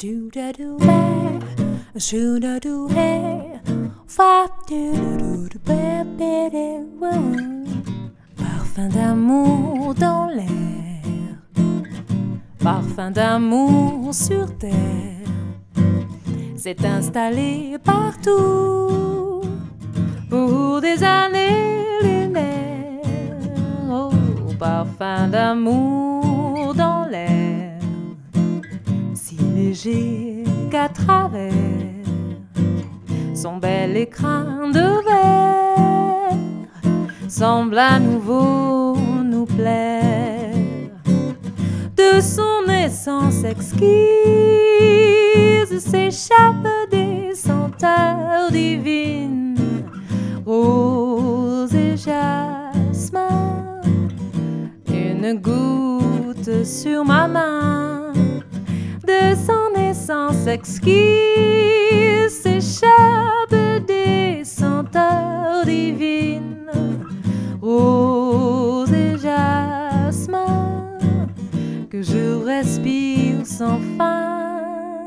do da do ba, shoo da do hey, fa do do do ba ba da woo. Parfum d'amour dans l'air, parfum d'amour sur terre, s'est installé partout pour des années-lunaires. Oh, parfum d'amour dans l'air, si léger qu'à travers son bel écrin de verre semble à nouveau nous plaire. De son essence exquise s'échappe des senteurs divines, rose et jasmin. Une goutte sur ma main, de son essence exquise s'échappe des senteurs divines, rose et jasmin, que je respire sans fin.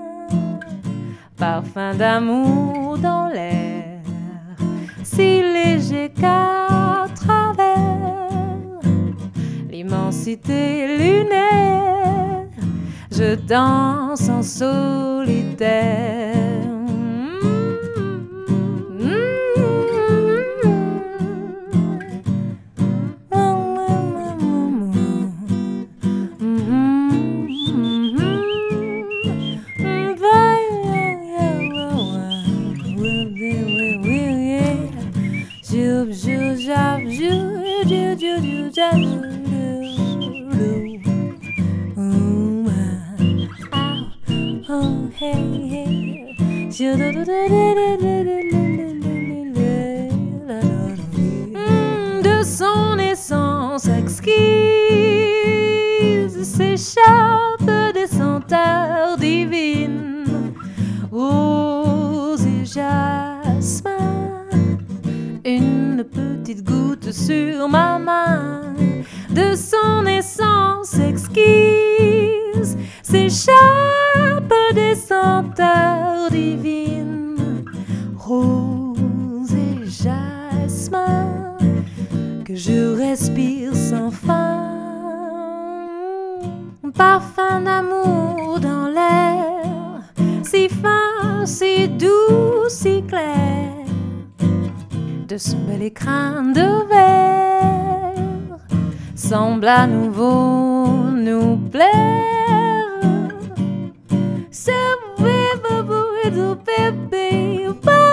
Parfum d'amour dans l'air, si léger qu'à travers l'immensité lunaire, je danse en solitaire. De son essence exquise s'échappe des senteurs divines, rose et jasmin. Une petite goutte sur ma main, de son essence exquise s'échappe des senteurs divines, rose et jasmin, que je respire sans fin. Parfum d'amour dans l'air, si fin, si doux, si clair, de son bel écrin de verre semble à nouveau nous plaire. So we will do baby.